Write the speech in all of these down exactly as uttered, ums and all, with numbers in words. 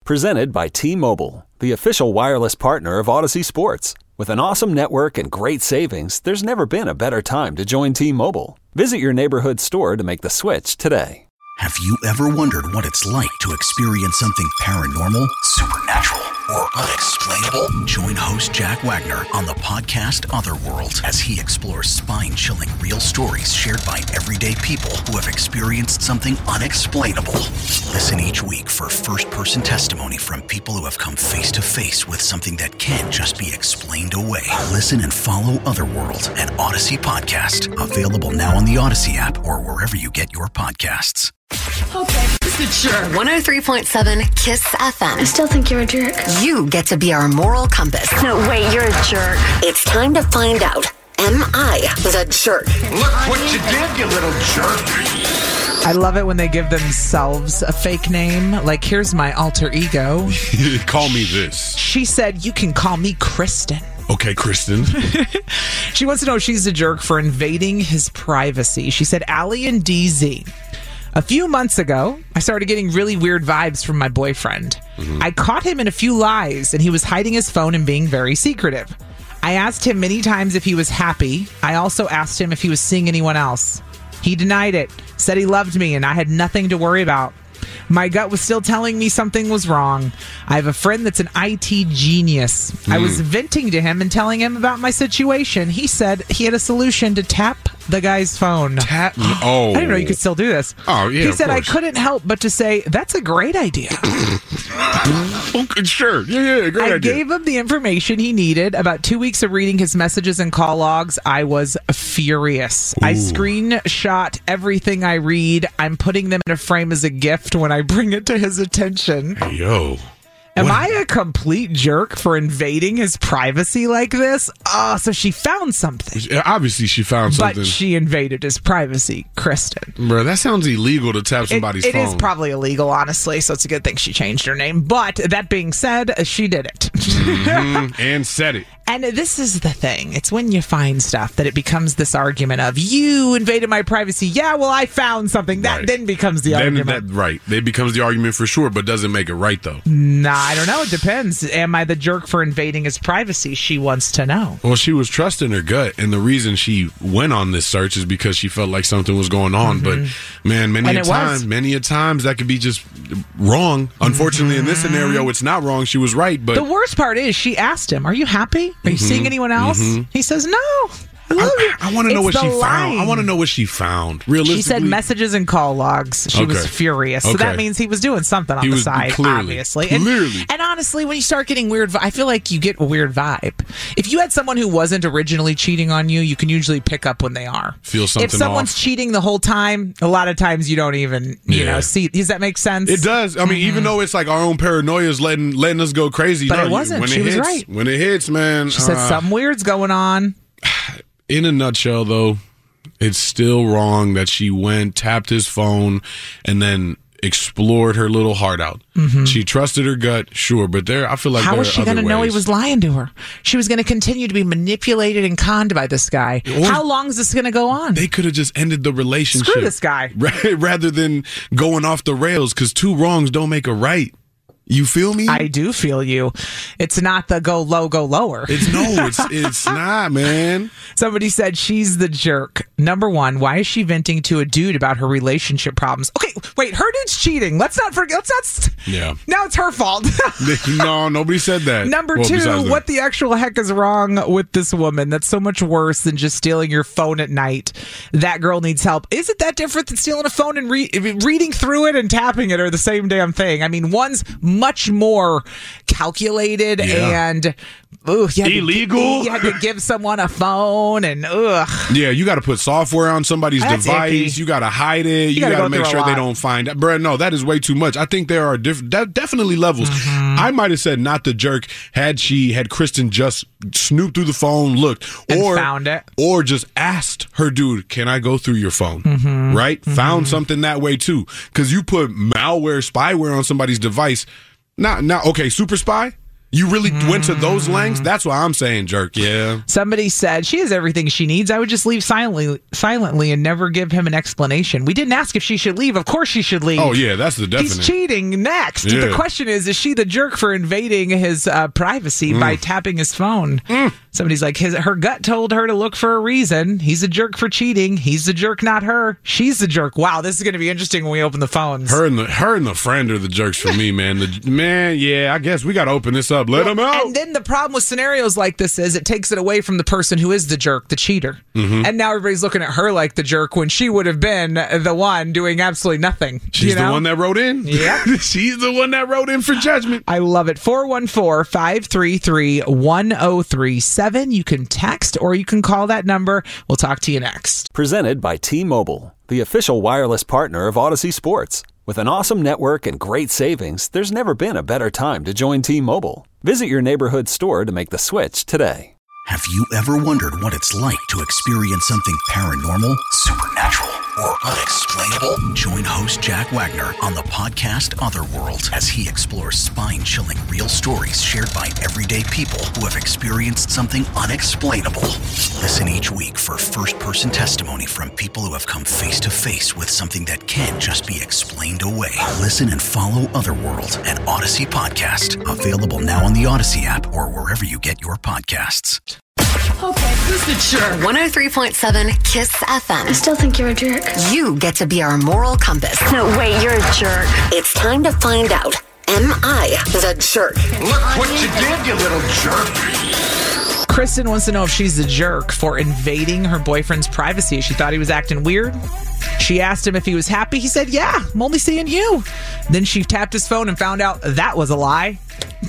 Presented by T-Mobile, the official wireless partner of Odyssey Sports. With an awesome network and great savings, there's never been a better time to join T-Mobile. Visit your neighborhood store to make the switch today. Have you ever wondered what it's like to experience something paranormal, supernatural, or unexplainable? Join host Jack Wagner on the podcast Otherworld as he explores spine-chilling real stories shared by everyday people who have experienced something unexplainable. Listen each week for first-person testimony from people who have come face-to-face with something that can't just be explained away. Listen and follow Otherworld, an Odyssey podcast. Available now on the Odyssey app or wherever you get your podcasts. Okay, it's the jerk. one oh three point seven KISS F M. I still think you're a jerk. You get to be our moral compass. No, wait, you're a jerk. It's time to find out, am I the jerk? Look what you did, you little jerk. I love it when they give themselves a fake name. Like, here's my alter ego. Call me this. She said, you can call me Kristen. Okay, Kristen. She wants to know if she's a jerk for invading his privacy. She said, Allie and D Z. A few months ago, I started getting really weird vibes from my boyfriend. Mm-hmm. I caught him in a few lies, and he was hiding his phone and being very secretive. I asked him many times if he was happy. I also asked him if he was seeing anyone else. He denied it, said he loved me, and I had nothing to worry about. My gut was still telling me something was wrong. I have a friend that's an I T genius. Mm. I was venting to him and telling him about my situation. He said he had a solution to tap the guy's phone. Tap? Oh. I didn't know you could still do this. Oh, yeah, He said, I couldn't help but to say, that's a great idea. Okay, sure. Yeah, yeah, great I idea. gave him the information he needed. About two weeks of reading his messages and call logs, I was furious. Ooh. I screenshot everything I read. I'm putting them in a frame as a gift when I bring it to his attention. Hey, yo. Am what? I a complete jerk for invading his privacy like this? Oh, so she found something. Obviously, she found something. But she invaded his privacy, Kristen. Bro, that sounds illegal to tap somebody's it, it phone. It is probably illegal, honestly, so it's a good thing she changed her name. But that being said, she did it. Mm-hmm. And said it. And this is the thing. It's when you find stuff that it becomes this argument of, you invaded my privacy. Yeah, well, I found something. That right. then becomes the then argument. That, right. It becomes the argument for sure, but doesn't make it right, though. Nah, I don't know. It depends. Am I the jerk for invading his privacy? She wants to know. Well, she was trusting her gut, and the reason she went on this search is because she felt like something was going on. Mm-hmm. But, man, many and a time, was. many a times that could be just wrong. Unfortunately, mm-hmm. in this scenario, it's not wrong. She was right. But the worst part is she asked him, are you happy? Are you mm-hmm. seeing anyone else? Mm-hmm. He says, no. I love I, you. I want to know what she line. found. I want to know what she found. Realistically, she said messages and call logs. She okay. was furious. So okay. that means he was doing something on he the was, side, clearly, obviously. Clearly. And, and honestly, when you start getting weird, I feel like you get a weird vibe. If you had someone who wasn't originally cheating on you, you can usually pick up when they are. Feel something If someone's off. cheating the whole time, a lot of times you don't even, you yeah. know, see. Does that make sense? It does. I mean, mm-hmm. even though it's like our own paranoia is letting letting us go crazy, but no, it wasn't. When she it was hits, right. When it hits, man. She uh, said something weird's going on. In a nutshell, though, it's still wrong that she went, tapped his phone, and then explored her little heart out. Mm-hmm. She trusted her gut, sure, but there, I feel like how there was she going to know he was lying to her? She was going to continue to be manipulated and conned by this guy. Or how long is this going to go on? They could have just ended the relationship. Screw this guy. Rather than going off the rails, because two wrongs don't make a right. You feel me? I do feel you. It's not the go low, go lower. It's no, it's it's not, man. Somebody said she's the jerk. Number one, why is she venting to a dude about her relationship problems? Okay, wait, her dude's cheating. Let's not forget. Let's not. St- yeah. Now it's her fault. No, nobody said that. Number well, two, what the actual heck is wrong with this woman? That's so much worse than just stealing your phone at night. That girl needs help. Is it that different than stealing a phone and re- reading through it and tapping it are the same damn thing? I mean, one's much more calculated yeah. and ooh, you illegal. To, you had to give someone a phone and ugh. Yeah, you got to put software on somebody's That's device. icky. You got to hide it. You, you got to make sure they don't find it. Bro, no, that is way too much. I think there are diff- de- definitely levels. Mm-hmm. I might have said not the jerk had she had Kristen just snooped through the phone, looked, and or found it, or just asked her dude, "Can I go through your phone?" Mm-hmm. Right? Mm-hmm. Found something that way too, because you put malware, spyware on somebody's device. Not, not okay. Super spy. You really mm. went to those lengths? That's why I'm saying jerk, yeah. Somebody said, she has everything she needs. I would just leave silently silently and never give him an explanation. We didn't ask if she should leave. Of course she should leave. Oh, yeah, that's the definite. He's cheating. Next. Yeah. The question is, is she the jerk for invading his uh, privacy mm. by tapping his phone? Mm. Somebody's like, his, her gut told her to look for a reason. He's a jerk for cheating. He's the jerk, not her. She's the jerk. Wow, this is going to be interesting when we open the phones. Her and the her and the friend are the jerks for me, man. The, man, yeah, I guess we got to open this up. Let them out. And then the problem with scenarios like this is it takes it away from the person who is the jerk, the cheater. Mm-hmm. And now everybody's looking at her like the jerk when she would have been the one doing absolutely nothing. She's you know? the one that wrote in. Yeah. She's the one that wrote in for judgment. I love it. four one four, five three three, one zero three seven. You can text or you can call that number. We'll talk to you next. Presented by T-Mobile, the official wireless partner of Odyssey Sports. With an awesome network and great savings, there's never been a better time to join T-Mobile. Visit your neighborhood store to make the switch today. Have you ever wondered what it's like to experience something paranormal, supernatural, or unexplainable? Join host Jack Wagner on the podcast Otherworld as he explores spine-chilling real stories shared by everyday people who have experienced something unexplainable. Listen each week for first-person testimony from people who have come face-to-face with something that can't just be explained away. Listen and follow Otherworld, an Odyssey podcast. Available now on the Odyssey app or wherever you get your podcasts. Okay, who's the jerk? one oh three point seven KISS F M. I still think you're a jerk. You get to be our moral compass. No, wait, you're a jerk. It's time to find out, am I the jerk? Look what you did, you little jerk. Kristen wants to know if she's the jerk for invading her boyfriend's privacy. She thought he was acting weird. She asked him if he was happy. He said, yeah, I'm only seeing you. Then she tapped his phone and found out that was a lie.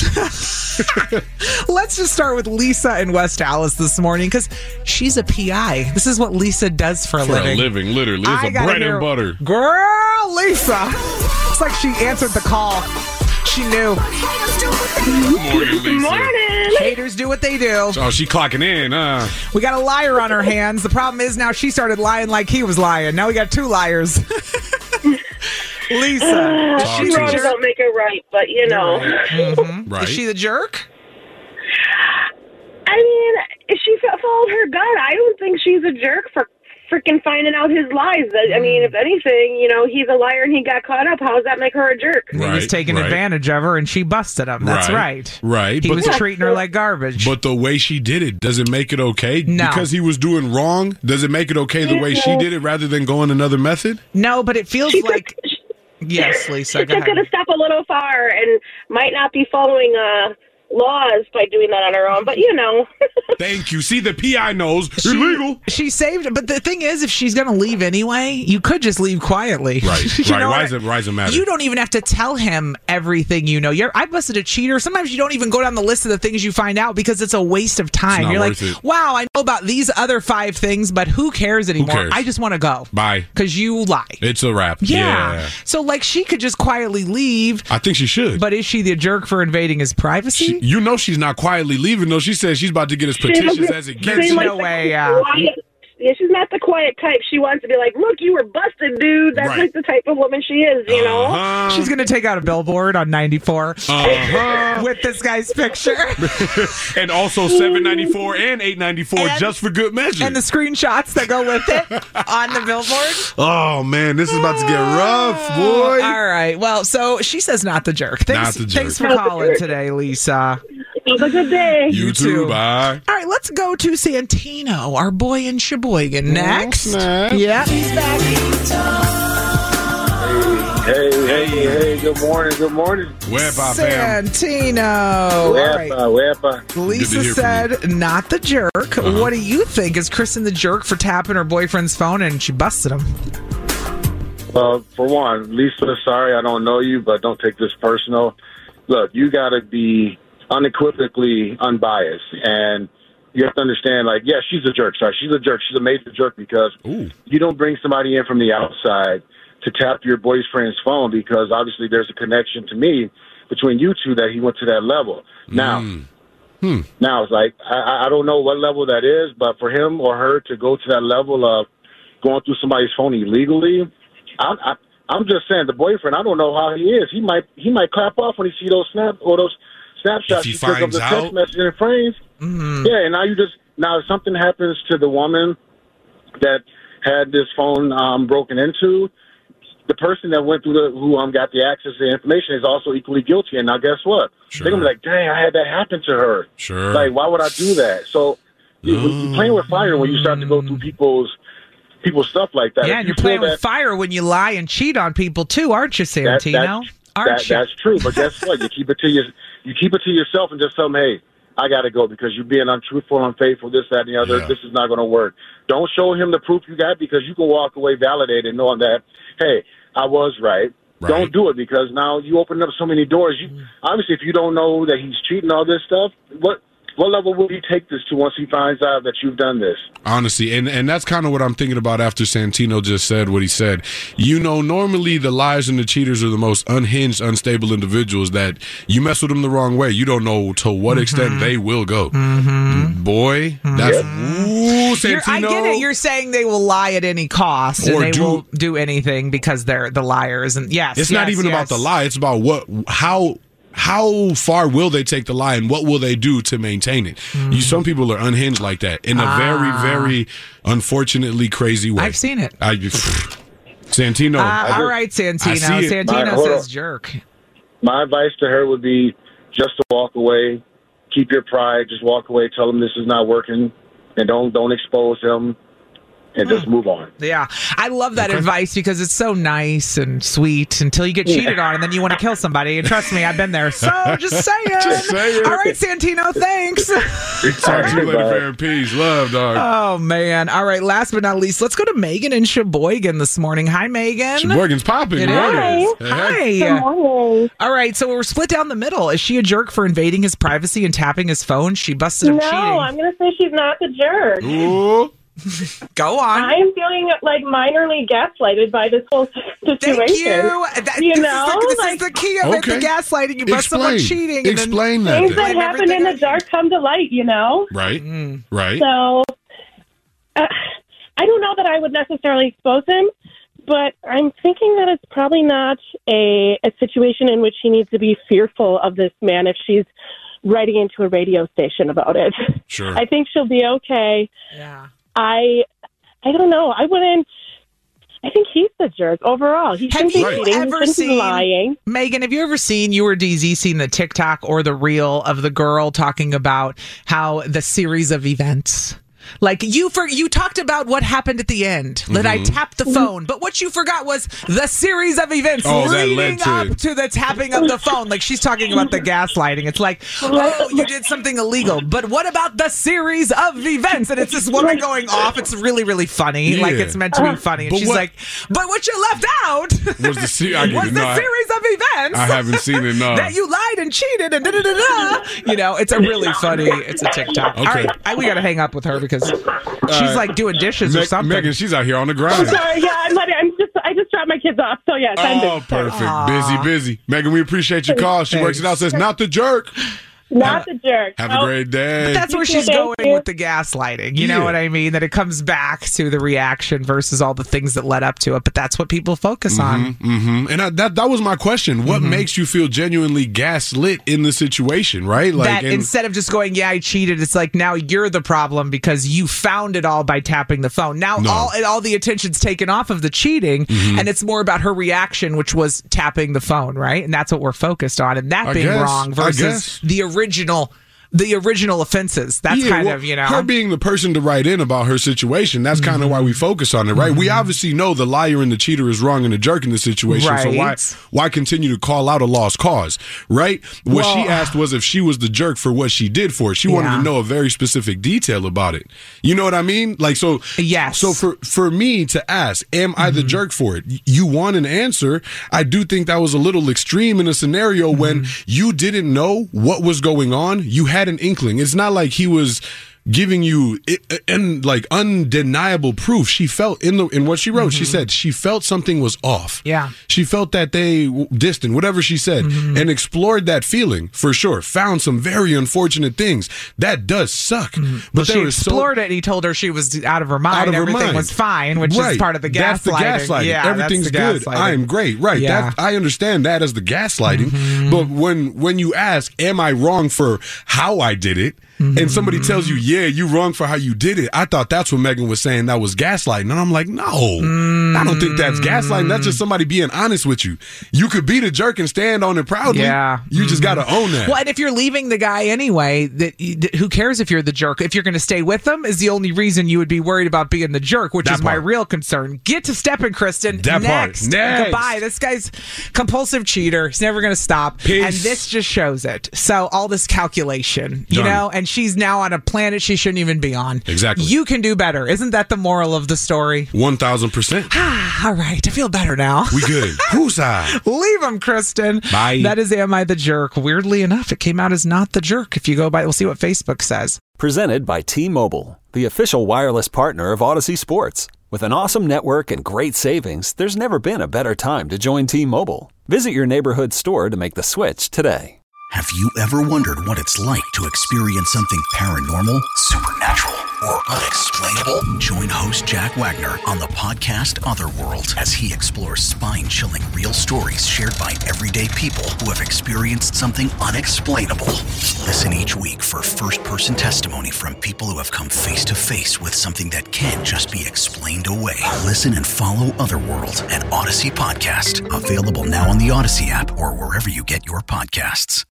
Let's just start with Lisa in West Allis this morning because she's a P I. This is what Lisa does for a for living. For a living, literally. It's I a bread hear, and butter. Girl, Lisa. It's like she answered the call. She knew. Good morning, Lisa. Good morning. Haters do what they do. Oh, she clocking in, huh? We got a liar on our hands. The problem is now she started lying like he was lying. Now we got two liars. Lisa, uh, is she wrong the jerk? Don't make it right, but you know. Mm-hmm. Right. Is she the jerk? I mean, if she followed her gut, I don't think she's a jerk for freaking finding out his lies. I mean, if anything, you know, he's a liar and he got caught up. How does that make her a jerk? Right, he was taking right. advantage of her and she busted him. That's right. Right. right. He but was the, treating her like garbage. But the way she did it, does it make it okay? No. Because he was doing wrong, does it make it okay the way she did it rather than going another method? No, but it feels She like... took, she, yes, Lisa, She go took ahead. it a step a little far and might not be following uh, laws by doing that on her own, but you know. Thank you. See, the P I knows. She, illegal. She saved, but the thing is, if she's going to leave anyway, you could just leave quietly. Right, You right. know Why what? does it, why does it matter? You don't even have to tell him everything you know. You're, I busted a cheater. Sometimes you don't even go down the list of the things you find out because it's a waste of time. not You're like, worth it. wow, I know about these other five things, but who cares anymore? cares? I just want to go. Bye. Because you lie. It's a wrap. Yeah. yeah. So, like, she could just quietly leave, I think she should. but is she the jerk for invading his privacy? She, you know she's not quietly leaving, though. She says she's about to get as petitious as it There's gets. no like way, the uh, quiet, yeah, she's not the quiet type. She wants to be like, look, you were busted, dude. That's Right. like the type of woman she is, you know? Uh-huh. She's going to take out a billboard on ninety-four Uh-huh. with this guy's picture. And also seven ninety-four and eight ninety-four And- just for good measure. And the screenshots that go with it on the billboard. oh, man, this is about to get rough, boy. All right. Well, so she says not the jerk. Thanks, Not the jerk. Thanks for Not the calling jerk. today, Lisa. Have a good day. You, You too, too. bye. All right, let's go to Santino, our boy in Sheboygan. Next. snap. Yeah, he's back. Hey, hey, hey, good morning, good morning. Wepa, fam. Santino. All right. Wepa, wepa. Lisa Good to hear from said, not the jerk. Uh-huh. What do you think? Is Kristen the jerk for tapping her boyfriend's phone and she busted him? Uh, for one, Lisa, sorry I don't know you, but don't take this personal. Look, you got to be unequivocally unbiased, and you have to understand, like, yeah, she's a jerk. Sorry, she's a jerk. She's a major jerk because Ooh. you don't bring somebody in from the outside to tap your boyfriend's phone because obviously there's a connection to me between you two that he went to that level. Now, Mm. Hmm. now it's like, I, I don't know what level that is, but for him or her to go to that level of going through somebody's phone illegally, I, I, I'm just saying the boyfriend, I don't know how he is. He might he might clap off when he see those snap or those snapshot. If he She took up finds the out? text message and frames. Mm-hmm. Yeah, and now you just now if something happens to the woman that had this phone um, broken into, the person that went through the who um got the access to the information is also equally guilty. And now guess what? Sure. They're gonna be like, dang, I had that happen to her. Sure. Like, why would I do that? So you, you're playing with fire when you start to go through people's people's stuff like that. Yeah, If and you you're playing feel with fire when you lie and cheat on people too, aren't you, that, Santino? that, aren't that, you? that's true. But guess what? You keep it to your, you keep it to yourself and just tell them, hey, I got to go because you're being untruthful, unfaithful, this, that, and the other. Yeah. This is not going to work. Don't show him the proof you got because you can walk away validated knowing that, hey, I was right. Right. Don't do it because now you open up so many doors. You obviously, if you don't know that he's cheating, all this stuff, what what level will he take this to once he finds out that you've done this? Honestly, and, and that's kind of what I'm thinking about after Santino just said what he said. You know, normally the liars and the cheaters are the most unhinged, unstable individuals that you mess with them the wrong way. You don't know to what Mm-hmm. extent they will go. Mm-hmm. Boy, that's ooh, Santino. You're, I get it. You're saying they will lie at any cost, Or and they do- will do anything because they're the liars. And yes, It's not yes, even about yes. the lie. It's about what, how, how far will they take the lie, and what will they do to maintain it? Mm. You, some people are unhinged like that in a Ah. very, very unfortunately crazy way. I've seen it. I, Santino. Uh, all right, I see Santino. it. Santino All right, hold says on. jerk. My advice to her would be just to walk away, keep your pride, just walk away, tell him this is not working, and don't don't expose him, and just move on. Yeah, I love that advice because it's so nice and sweet until you get cheated on and then you want to kill somebody. And trust me, I've been there. So just saying. Just saying. All right, Santino, thanks. Talk to you later, Bye. fair and peace. Love, dog. Oh, man. All right, last but not least, let's go to Megan in Sheboygan this morning. Hi, Megan. Sheboygan's popping. It Morgan. is. Hey. Hi. morning. All right, so we're split down the middle. Is she a jerk for invading his privacy and tapping his phone? She busted him No, cheating. I'm going to say she's not the jerk. Ooh. Go on. I am feeling like minorly gaslighted by this whole situation. Thank you. That, You this know, is the, this like- is the key of Okay. it, the gaslighting. You bust someone Explain. cheating. And Explain that. Things then. that Blame happen everything in the on you. dark come to light, you know? Right. Mm. Right. So, uh, I don't know that I would necessarily expose him, but I'm thinking that it's probably not a, a situation in which he needs to be fearful of this man if she's writing into a radio station about it. Sure. I think she'll be okay. Yeah. I I don't know. I wouldn't. I think he's the jerk overall. He Have shouldn't be you cheating. He ever shouldn't be seen lying. Megan, have you ever seen, you or D Z, seen the TikTok or the reel of the girl talking about how the series of events? Like you for you talked about what happened at the end, that I tapped the phone, but what you forgot was the series of events Oh, that led leading to up it. to the tapping of the phone. Like she's talking about the gaslighting. It's like, oh, you did something illegal, but what about the series of events? And it's this woman going off. It's really, really funny. Yeah. Like it's meant to be funny. And But she's what- like, but what you left out Was the se- I get was it. the No, I- series of events. I haven't seen it, no. That you lied and cheated and da da da da. You know, it's a really funny. It's a TikTok. All Okay. right, I, we got to hang up with her because she's like doing dishes or Meg- something. Megan, she's out here on the grind. Sorry, yeah, I'm, letting- I'm just. I just dropped my kids off. So yes, I'm Oh, just perfect. Busy, busy. Megan, we appreciate your call. She works it out, says, not the jerk. not the jerk. Have Oh, a great day. But that's where You too, she's thank going you. with the gaslighting. You know Yeah. what I mean? That it comes back to the reaction versus all the things that led up to it. But that's what people focus on. hmm And I, that that was my question. What Mm-hmm. makes you feel genuinely gaslit in the situation, right? Like, that and- instead of just going, yeah, I cheated, it's like now you're the problem because you found it all by tapping the phone. Now No. all all the attention's taken off of the cheating, Mm-hmm. and it's more about her reaction, which was tapping the phone, right? And that's what we're focused on, and that I being guess, wrong I versus guess. the original. The original offenses. That's Yeah, kind well, of, you know. her being the person to write in about her situation. That's kind of why we focus on it, right? We obviously know the liar and the cheater is wrong and the jerk in the situation. So why Right. why continue to call out a lost cause, right? What she Well- asked was if she was the jerk for what she did for it. She wanted Yeah. to know a very specific detail about it. You know what I mean? Like so. Yes. So for for me to ask, am I the jerk for it? You want an answer. I do think that was a little extreme in a scenario when you didn't know what was going on. You had an inkling. It's not like he was giving you it, and like undeniable proof. She felt in the in what she wrote. Mm-hmm. She said she felt something was off. Yeah, she felt that they distant, whatever she said, mm-hmm. and explored that feeling for sure. Found some very unfortunate things. That does suck. Mm-hmm. But well, she explored so, it, and he told her she was out of her mind. Out of her Everything mind. was fine, which right. is part of the gaslighting. That's the gaslighting. Yeah, everything's that's good. gaslighting. I am great. Right. Yeah. That, I understand that as the gaslighting. Mm-hmm. But when when you ask, am I wrong for how I did it? Mm-hmm. And somebody tells you, yeah, you wrong for how you did it. I thought that's what Megan was saying. That was gaslighting. And I'm like, no, mm-hmm. I don't think that's gaslighting. That's just somebody being honest with you. You could be the jerk and stand on it proudly. Yeah. You mm-hmm. just got to own that. Well, and if you're leaving the guy anyway, that, that who cares if you're the jerk? If you're going to stay with them is the only reason you would be worried about being the jerk, which that is part. my real concern. Get to stepping, Kristen. That Next. part. Next. Goodbye. This guy's compulsive cheater. He's never going to stop. Peace. And this just shows it. So all this calculation, you Done. know, and she's now on a planet she shouldn't even be on. Exactly. You can do better. Isn't that the moral of the story? one thousand percent. All right. I feel better now. We good. Who's I? Leave him, Kristen. Bye. That is Am I the Jerk? Weirdly enough, it came out as not the jerk. If you go by, we'll see what Facebook says. Presented by T-Mobile, the official wireless partner of Odyssey Sports. With an awesome network and great savings, there's never been a better time to join T-Mobile. Visit your neighborhood store to make the switch today. Have you ever wondered what it's like to experience something paranormal, supernatural, or unexplainable? Join host Jack Wagner on the podcast Otherworld as he explores spine-chilling real stories shared by everyday people who have experienced something unexplainable. Listen each week for first-person testimony from people who have come face-to-face with something that can't just be explained away. Listen and follow Otherworld, an Odyssey podcast. Available now on the Odyssey app or wherever you get your podcasts.